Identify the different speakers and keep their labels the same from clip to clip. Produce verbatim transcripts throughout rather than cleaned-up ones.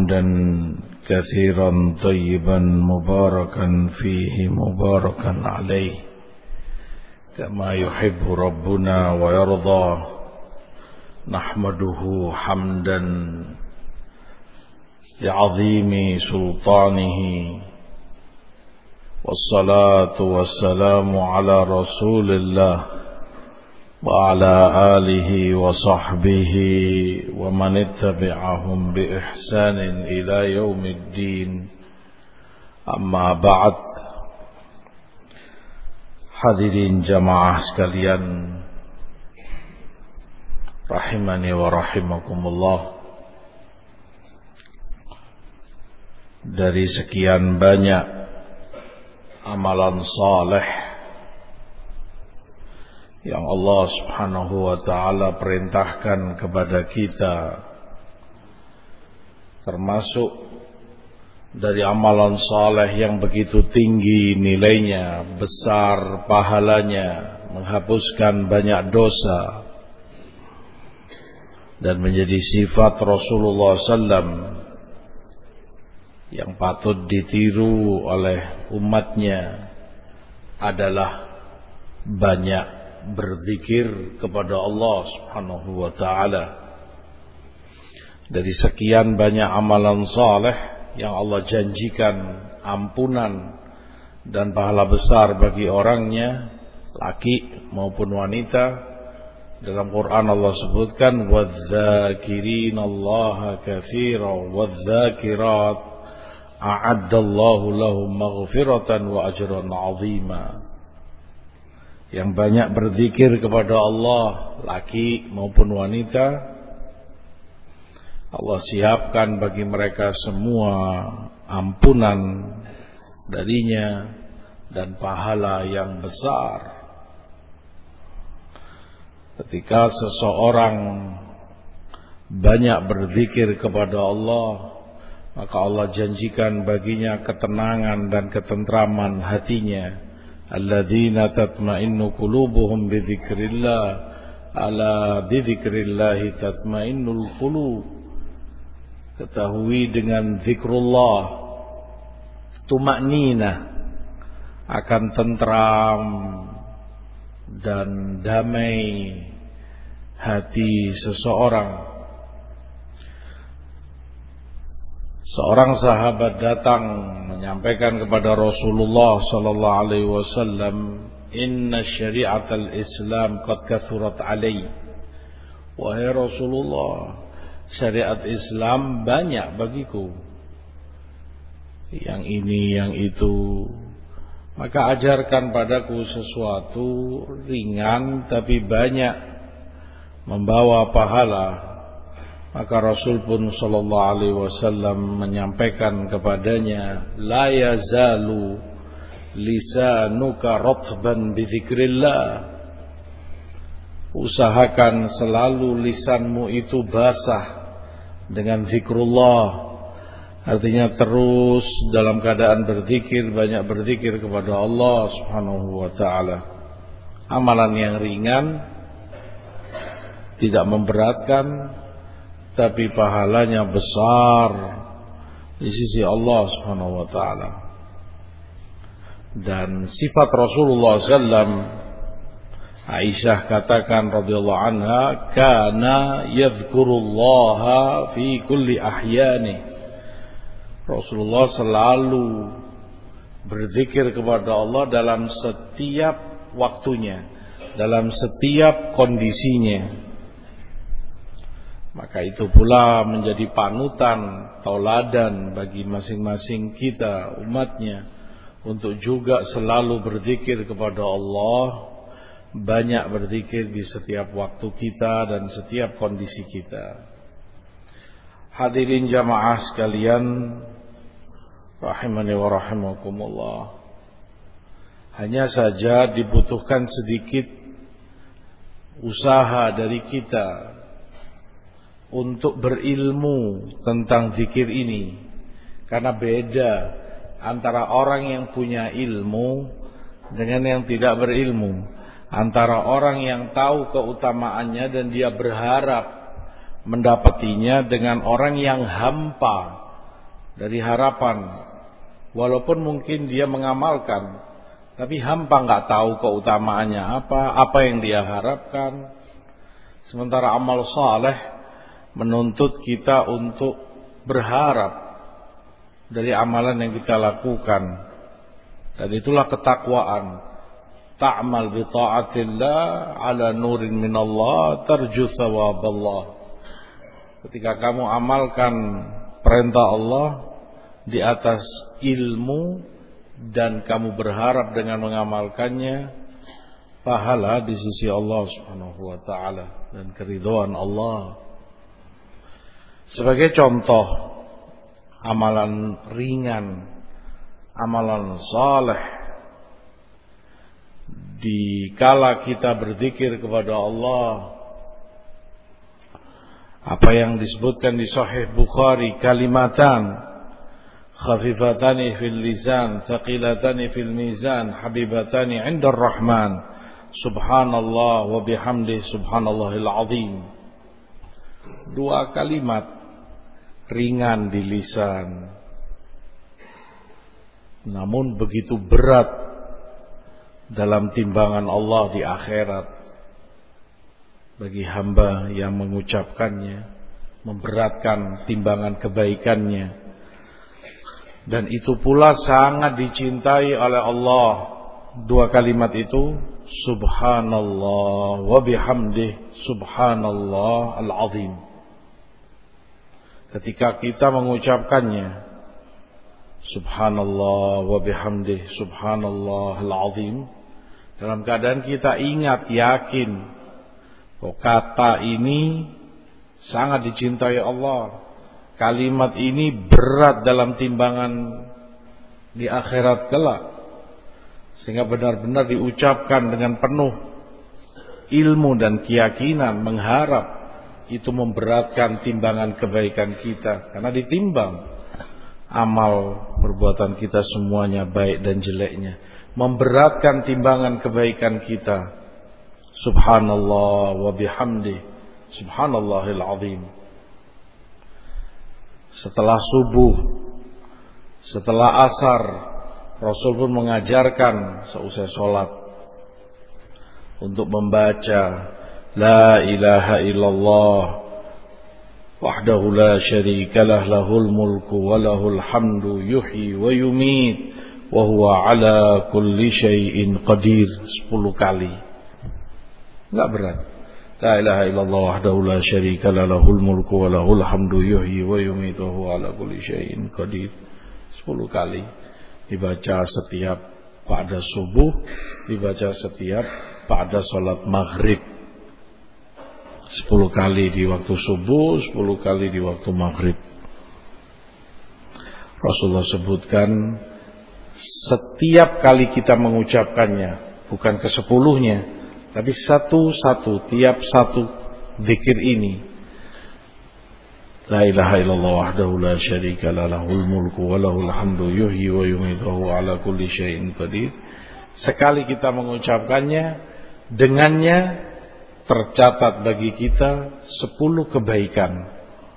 Speaker 1: حمدا كثيرا طيبا مباركا فيه مباركا عليه كما يحب ربنا ويرضى نحمده حمدا لعظيم سلطانه والصلاة والسلام على رسول الله وعلى آله وصحبه ومن اتبعهم بإحسان إلى يوم الدين أما بعد. Hadirin jamaah sekalian rahimani wa rahimakumullah. Dari sekian banyak amalan saleh yang Allah Subhanahu wa ta'ala perintahkan kepada kita, termasuk dari amalan saleh yang begitu tinggi nilainya, besar pahalanya, menghapuskan banyak dosa, dan menjadi sifat Rasulullah sallallahu alaihi wasallam yang patut ditiru oleh umatnya adalah banyak berzikir kepada Allah Subhanahu wa ta'ala. Dari sekian banyak amalan saleh yang Allah janjikan ampunan dan pahala besar bagi orangnya, laki maupun wanita, dalam Quran Allah sebutkan wadz-dzakirinallaha katsiran wadz-dzakirat a'addallahu lahum maghfiratan wa ajran 'azima. Yang banyak berzikir kepada Allah, laki maupun wanita, Allah siapkan bagi mereka semua ampunan darinya dan pahala yang besar. Ketika seseorang banyak berzikir kepada Allah, maka Allah janjikan baginya ketenangan dan ketentraman hatinya. Alladzina tatma'innu qulubuhum bidzikrillah, ala bidzikrillah tatma'innul qulub. Ketahui dengan zikrullah tumaknina, akan tentram dan damai hati seseorang. Seorang sahabat datang menyampaikan kepada Rasulullah sallallahu alaihi wasallam, "Inna syari'atal Islam qad kathurat alai." Wahai Rasulullah, syariat Islam banyak bagiku, yang ini yang itu, maka ajarkan padaku sesuatu ringan tapi banyak membawa pahala. Maka Rasul pun sallallahu alaihi wasallam menyampaikan kepadanya, la yazalu lisanuka ratban bidzikrillah. Usahakan selalu lisanmu itu basah dengan zikrullah. Artinya terus dalam keadaan berzikir, banyak berzikir kepada Allah Subhanahu wa ta'ala. Amalan yang ringan, tidak memberatkan, tapi pahalanya besar di sisi Allah Subhanahu wa ta'ala. Dan sifat Rasulullah sallallahu alaihi wasallam, Aisyah katakan radhiyallahu anha, kana yadhkurullaha fi kulli ahyani. Rasulullah selalu berzikir kepada Allah dalam setiap waktunya, dalam setiap kondisinya. Maka itu pula menjadi panutan, tauladan bagi masing-masing kita, umatnya, untuk juga selalu berzikir kepada Allah, banyak berzikir di setiap waktu kita dan setiap kondisi kita. Hadirin jamaah sekalian rahimani wa rahimakumullah. Hanya saja dibutuhkan sedikit usaha dari kita untuk berilmu tentang zikir ini. Karena beda antara orang yang punya ilmu dengan yang tidak berilmu, antara orang yang tahu keutamaannya dan dia berharap mendapatinya dengan orang yang hampa dari harapan. Walaupun mungkin dia mengamalkan, tapi hampa nggak tahu keutamaannya apa, apa yang dia harapkan. Sementara amal saleh menuntut kita untuk berharap dari amalan yang kita lakukan. Dan itulah ketakwaan. Ta'mal bi ta'atillah ala nurin minallah tarju thawaballah. Ketika kamu amalkan perintah Allah di atas ilmu dan kamu berharap dengan mengamalkannya pahala di sisi Allah Subhanahu wa taala dan keridhaan Allah. Sebagai contoh amalan ringan, amalan saleh di kala kita berzikir kepada Allah, apa yang disebutkan di Sahih Bukhari, kalimatan khafifatani fil lisan thaqilatani fil mizan habibatani 'indar rahman subhanallah wa bihamdihi subhanallahil azim. Dua kalimat ringan di lisan, namun begitu berat dalam timbangan Allah di akhirat bagi hamba yang mengucapkannya, memberatkan timbangan kebaikannya. Dan itu pula sangat dicintai oleh Allah. Dua kalimat itu, subhanallah wa bihamdih subhanallah al-azim. Ketika kita mengucapkannya, subhanallah wa bihamdih subhanallah al-azim, dalam keadaan kita ingat, yakin, oh, kata ini sangat dicintai Allah, kalimat ini berat dalam timbangan di akhirat kelak, sehingga benar-benar diucapkan dengan penuh ilmu dan keyakinan, mengharap itu memberatkan timbangan kebaikan kita, karena ditimbang amal perbuatan kita semuanya, baik dan jeleknya, memberatkan timbangan kebaikan kita. Subhanallah wa bihamdih subhanallahil azim. Setelah subuh, setelah asar, Rasul pun mengajarkan seusai sholat untuk membaca la ilaha illallah wahdahu la syarikalah lahul mulku wa lahul hamdu yuhyi wa yumit wa huwa ala kulli syai'in qadir, sepuluh kali. Enggak berat. La ilaha illallah wahdahu la syarikalah lahul mulku wa lahul hamdu yuhyi wa yumit wa huwa ala kulli syai'in qadir, sepuluh kali. Dibaca setiap pada subuh, dibaca setiap pada salat maghrib. Sepuluh kali di waktu subuh, sepuluh kali di waktu maghrib. Rasulullah sebutkan setiap kali kita mengucapkannya, bukan kesepuluhnya, tapi satu-satu, tiap satu zikir ini, la ilaha illallah wahdahu la syarikalah lahul mulku wa lahul hamdu yuhyi wa yumiitu wa huwa ala kulli syai'in qadir. Sekali kita mengucapkannya, dengannya tercatat bagi kita sepuluh kebaikan.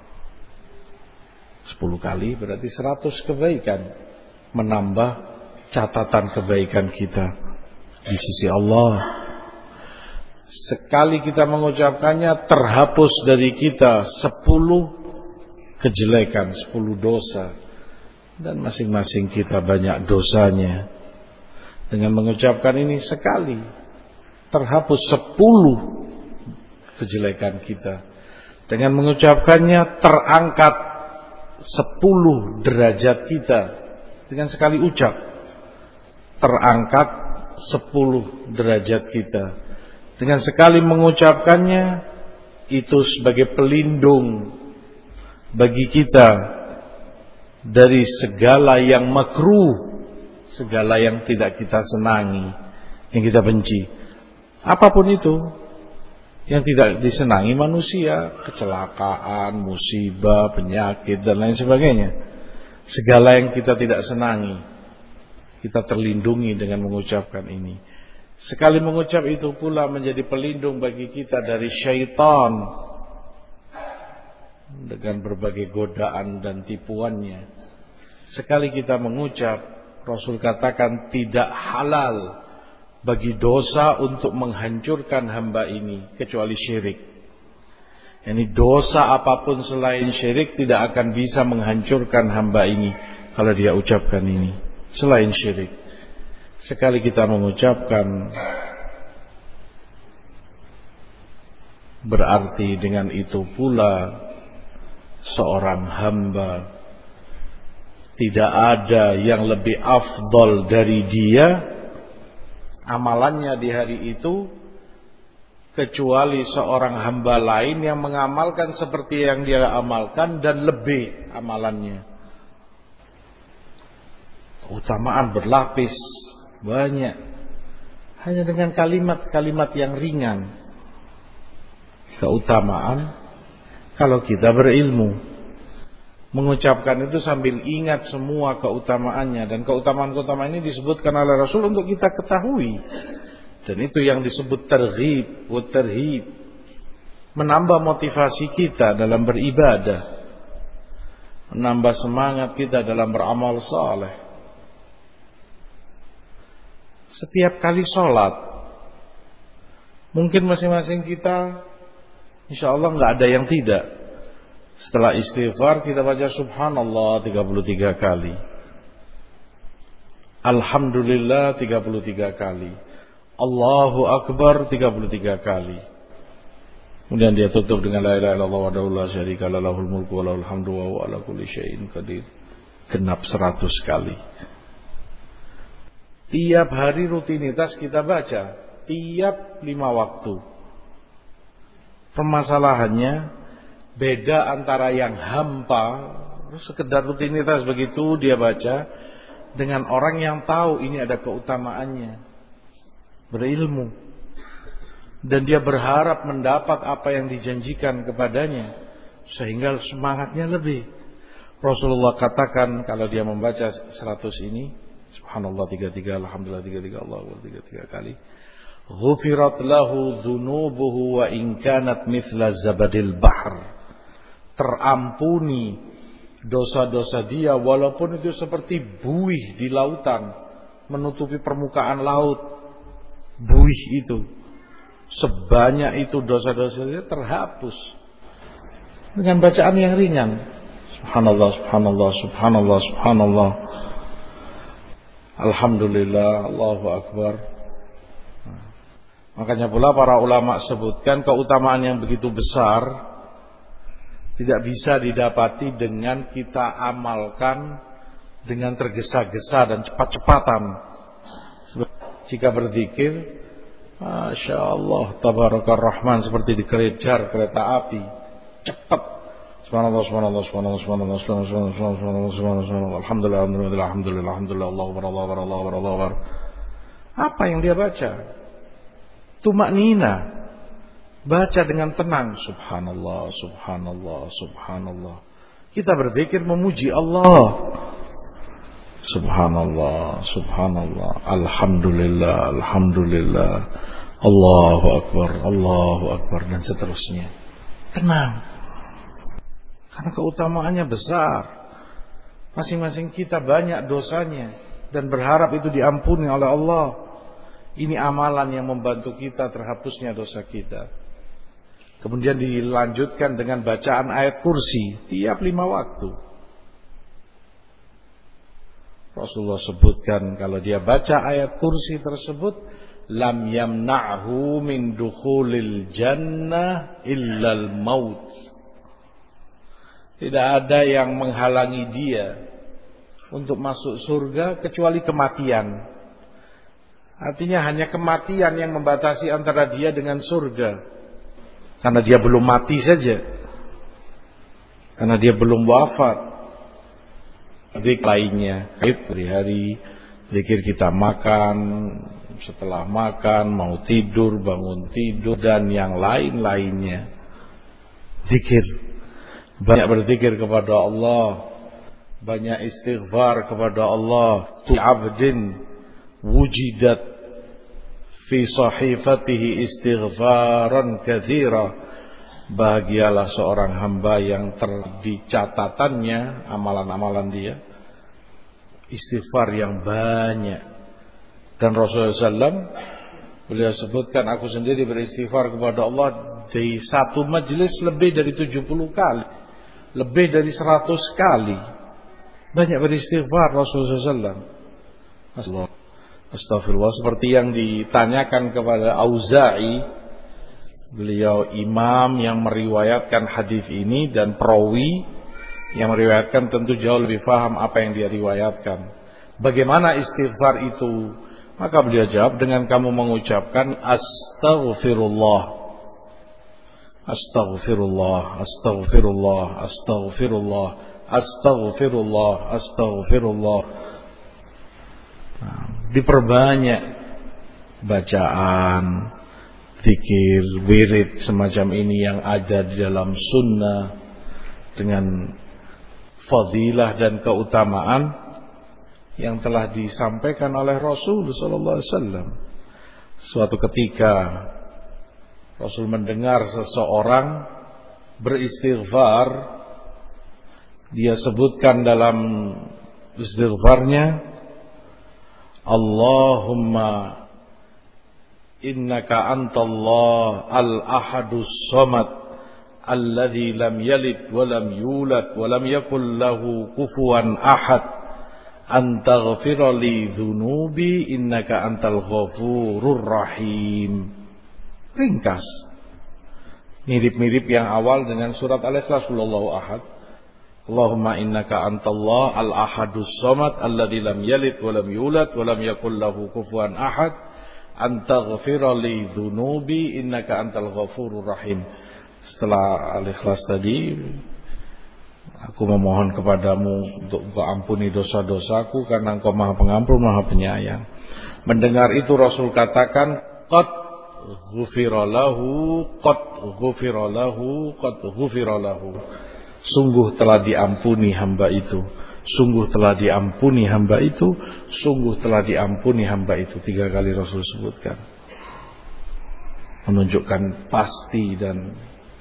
Speaker 1: Sepuluh kali berarti seratus kebaikan, menambah catatan kebaikan kita di sisi Allah. Sekali kita mengucapkannya, terhapus dari kita sepuluh kejelekan, sepuluh dosa. Dan masing-masing kita banyak dosanya. Dengan mengucapkan ini sekali, terhapus sepuluh kejelekan kita. Dengan mengucapkannya terangkat sepuluh derajat kita. Dengan sekali ucap terangkat sepuluh derajat kita. Dengan sekali mengucapkannya, itu sebagai pelindung bagi kita dari segala yang makruh, segala yang tidak kita senangi, yang kita benci. Apapun itu yang tidak disenangi manusia, kecelakaan, musibah, penyakit dan lain sebagainya, segala yang kita tidak senangi, kita terlindungi dengan mengucapkan ini. Sekali mengucap itu pula menjadi pelindung bagi kita dari syaitan dengan berbagai godaan dan tipuannya. Sekali kita mengucap, Rasul katakan tidak halal bagi dosa untuk menghancurkan hamba ini kecuali syirik. Yani dosa apapun selain syirik tidak akan bisa menghancurkan hamba ini kalau dia ucapkan ini selain syirik. Sekali kita mengucapkan, berarti dengan itu pula seorang hamba tidak ada yang lebih afdol dari dia amalannya di hari itu kecuali seorang hamba lain yang mengamalkan seperti yang dia amalkan dan lebih amalannya. Keutamaan berlapis banyak hanya dengan kalimat-kalimat yang ringan. Keutamaan kalau kita berilmu, mengucapkan itu sambil ingat semua keutamaannya, dan keutamaan-keutamaan ini disebutkan oleh Rasul untuk kita ketahui, dan itu yang disebut targhib wa tarhib, menambah motivasi kita dalam beribadah, menambah semangat kita dalam beramal saleh. Setiap kali sholat, mungkin masing-masing kita insyaallah enggak ada yang tidak. Setelah istighfar kita baca subhanallah tiga puluh tiga kali, alhamdulillah tiga puluh tiga kali, Allahu akbar tiga puluh tiga kali. Kemudian dia tutup dengan la ilaha illallah wahdahu la syarika lahu lahul mulku wa lahul hamdu wa huwa ala kulli syai'in qadir. Genap seratus kali. Tiap hari rutinitas kita baca, tiap lima waktu. Permasalahannya beda antara yang hampa, sekedar rutinitas begitu dia baca, dengan orang yang tahu ini ada keutamaannya, berilmu, dan dia berharap mendapat apa yang dijanjikan kepadanya, sehingga semangatnya lebih. Rasulullah katakan kalau dia membaca seratus ini, subhanallah tiga puluh tiga, alhamdulillah tiga puluh tiga, Allahu akbar tiga puluh tiga kali, ghufirat lahu dzunubuhu wa in kanat mithla zabadil bahr. Terampuni dosa-dosa dia walaupun itu seperti buih di lautan, menutupi permukaan laut. Buih itu, sebanyak itu dosa-dosa dia terhapus dengan bacaan yang ringan. Subhanallah, subhanallah, subhanallah, subhanallah, alhamdulillah, Allahu akbar. Makanya pula para ulama sebutkan keutamaan yang begitu besar tidak bisa didapati dengan kita amalkan dengan tergesa-gesa dan cepat-cepatan. Jika berzikir, Masya Allah, Tabarakar Rahman, seperti dikejar kereta api, cepat. Subhanallah, subhanallah, subhanallah, subhanallah, subhanallah, subhanallah, subhanallah, subhanallah, subhanallah, alhamdulillah, alhamdulillah, alhamdulillah, alhamdulillah, Allahu akbar, Allahu akbar, Allahu akbar, Allahu akbar. Apa yang dia baca? Tumaknina. Baca dengan tenang, subhanallah, subhanallah, subhanallah. Kita berzikir memuji Allah. Subhanallah, subhanallah, alhamdulillah, alhamdulillah, Allahu akbar, Allahu akbar, dan seterusnya. Tenang. Karena keutamaannya besar. Masing-masing kita banyak dosanya dan berharap itu diampuni oleh Allah. Ini amalan yang membantu kita terhapusnya dosa kita. Kemudian dilanjutkan dengan bacaan ayat kursi tiap lima waktu. Rasulullah sebutkan kalau dia baca ayat kursi tersebut, lam yamna'hu min dukhulil jannah illal maut. Tidak ada yang menghalangi dia untuk masuk surga kecuali kematian. Artinya hanya kematian yang membatasi antara dia dengan surga. Karena dia belum mati saja. Karena dia belum wafat. Zikir lainnya, hari-hari zikir kita makan, setelah makan, mau tidur, bangun tidur, dan yang lain-lainnya. Zikir, banyak berzikir kepada Allah, banyak istighfar kepada Allah. Tu abdin wujidat fi sahifatihi istighfaran katsira. Bahagialah seorang hamba yang ter di catatannya amalan-amalan dia istighfar yang banyak. Dan Rasulullah shallallahu alaihi wasallam beliau sebutkan, aku sendiri beristighfar kepada Allah di satu majelis lebih dari tujuh puluh kali, lebih dari seratus kali. Banyak beristighfar Rasulullah shallallahu alaihi wasallam. Astagfirullah, seperti yang ditanyakan kepada Auza'i, beliau imam yang meriwayatkan hadis ini dan perawi yang meriwayatkan tentu jauh lebih paham apa yang dia riwayatkan. Bagaimana istighfar itu? Maka beliau jawab dengan kamu mengucapkan astaghfirullah, astaghfirullah, astaghfirullah, astaghfirullah, astaghfirullah, astaghfirullah. Nah, diperbanyak bacaan, zikir, wirid semacam ini yang ada di dalam sunnah dengan fadilah dan keutamaan yang telah disampaikan oleh Rasul sallallahu alaihi wasallam. Suatu ketika Rasul mendengar seseorang beristighfar, dia sebutkan dalam istighfarnya, Allahumma innaka antallah al-ahadus samad alladzi lam yalid wa lam yulad wa lam yakul lahu kufuwan ahad antaghfira li dzunubi innaka antal ghafurur rahim. Ringkas, mirip-mirip yang awal dengan surat Al-Ikhlas, Allahu ahad. Allahumma innaka antallah al-ahadus samad alladzi lam yalid wa lam yulad wa lam yakul lahu kufuwan ahad antaghfira li dzunubi innaka antal ghafurur rahim. Setelah Al-Ikhlas tadi, aku memohon kepadamu untuk Engkau ampuni dosa-dosaku karena Engkau Maha Pengampun, Maha Penyayang. Mendengar itu Rasul katakan, qad ghufira lahu, qad ghufira lahu, qad ghufira lahu. Sungguh telah diampuni hamba itu, sungguh telah diampuni hamba itu, sungguh telah diampuni hamba itu. Tiga kali Rasul sebutkan, menunjukkan pasti dan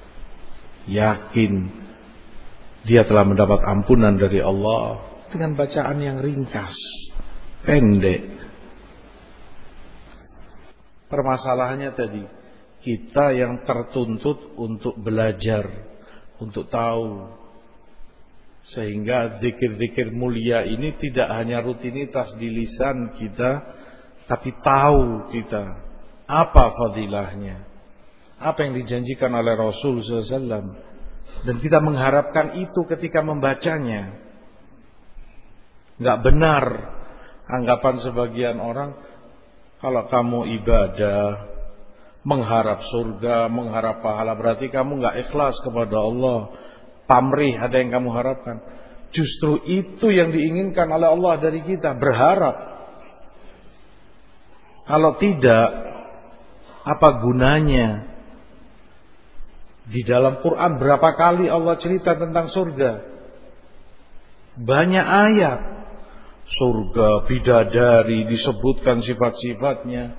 Speaker 1: yakin dia telah mendapat ampunan dari Allah dengan bacaan yang ringkas, pendek. Permasalahannya tadi, kita yang tertuntut untuk belajar, untuk tahu, sehingga zikir-zikir mulia ini tidak hanya rutinitas di lisan kita, tapi tahu kita apa fadilahnya, apa yang dijanjikan oleh Rasul sallallahu alaihi wasallam, dan kita mengharapkan itu ketika membacanya. Enggak benar anggapan sebagian orang, kalau kamu ibadah mengharap surga, mengharap pahala, berarti kamu enggak ikhlas kepada Allah. Pamrih ada yang kamu harapkan. Justru itu yang diinginkan oleh Allah dari kita, berharap. Kalau tidak, apa gunanya? Di dalam Quran berapa kali Allah cerita tentang surga? Banyak ayat. Surga, bidadari, disebutkan sifat-sifatnya,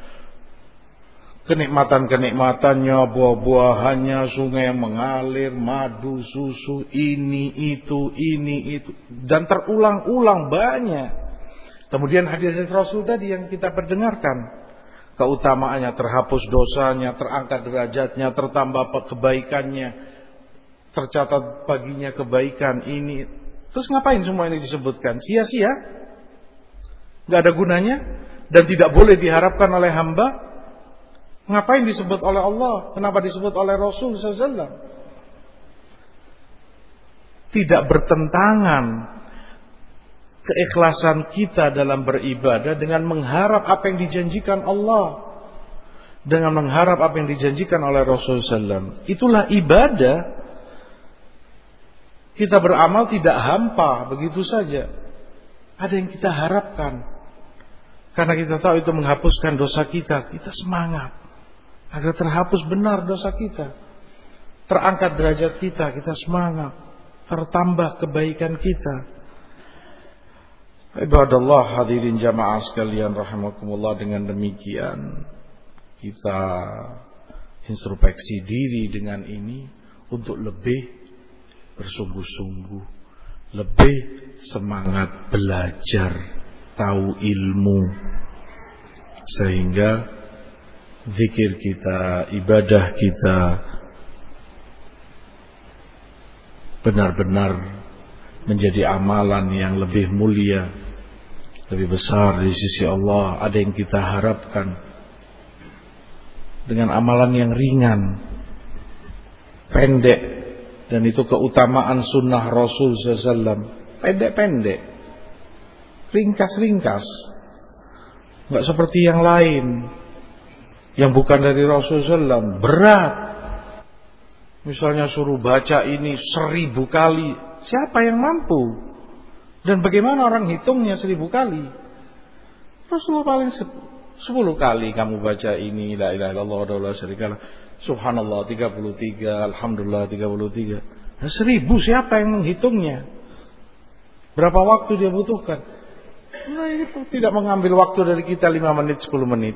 Speaker 1: kenikmatan-kenikmatannya, buah-buahannya, sungai yang mengalir, madu, susu, ini, itu, ini, itu. Dan terulang-ulang banyak. Kemudian hadis Rasul tadi yang kita perdengarkan. Keutamaannya, terhapus dosanya, terangkat derajatnya, tertambah kebaikannya, tercatat baginya kebaikan ini. Terus ngapain semua ini disebutkan? Sia-sia? Gak ada gunanya? Dan tidak boleh diharapkan oleh hamba? Ngapain disebut oleh Allah? Kenapa disebut oleh Rasul sallallahu alaihi wasallam? Tidak bertentangan keikhlasan kita dalam beribadah dengan mengharap apa yang dijanjikan Allah, dengan mengharap apa yang dijanjikan oleh Rasul sallallahu alaihi wasallam. Itulah ibadah. Kita beramal tidak hampa begitu saja. Ada yang kita harapkan. Karena kita tahu itu menghapuskan dosa kita, kita semangat agar terhapus benar dosa kita, terangkat derajat kita, kita semangat, tertambah kebaikan kita. Ibadallah, hadirin jamaah sekalian rahimakumullah, dengan demikian kita introspeksi diri dengan ini untuk lebih bersungguh-sungguh, lebih semangat belajar tahu ilmu, sehingga zikir kita, ibadah kita benar-benar menjadi amalan yang lebih mulia, lebih besar di sisi Allah. Ada yang kita harapkan dengan amalan yang ringan, pendek, dan itu keutamaan sunnah Rasul sallallahu alaihi wasallam. Pendek-pendek, ringkas-ringkas, nggak seperti yang lain yang bukan dari Rasul sallallahu alaihi wasallam, berat. Misalnya suruh baca ini seribu kali, siapa yang mampu? Dan bagaimana orang hitungnya seribu kali? Rasulullah paling sepuluh kali kamu baca ini, la ilaha illallah wa la syarikalah, subhanallah tiga puluh tiga, alhamdulillah tiga puluh tiga. Nah, seribu siapa yang menghitungnya? Berapa waktu dia butuhkan? Nah, ini tidak mengambil waktu dari kita lima menit, sepuluh menit.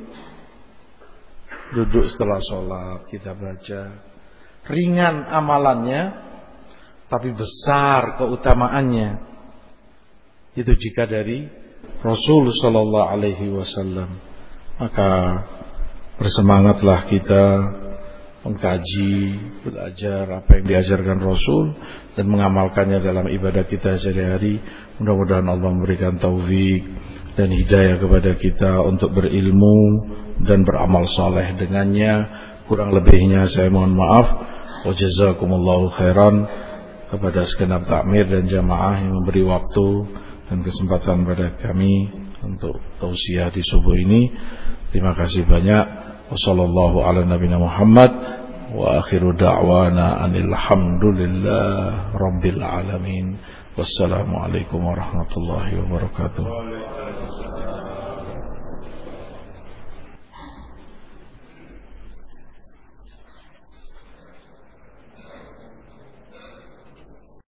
Speaker 1: Duduk setelah sholat kita baca. Ringan amalannya, tapi besar keutamaannya. Itu jika dari Rasul sallallahu alaihi wasallam. Maka bersemangatlah kita mengkaji, belajar apa yang diajarkan Rasul dan mengamalkannya dalam ibadah kita sehari-hari. Mudah-mudahan Allah memberikan taufik dan hidayah kepada kita untuk berilmu dan beramal saleh dengannya. Kurang lebihnya saya mohon maaf. Wa jazakumullahu khairan kepada segenap takmir dan jamaah yang memberi waktu dan kesempatan pada kami untuk tausiah di subuh ini. Terima kasih banyak. Wassallallahu ala nabiyina Muhammad wa akhiru da'wana anil hamdulillah rabbil alamin. Wassalamualaikum warahmatullahi wabarakatuh.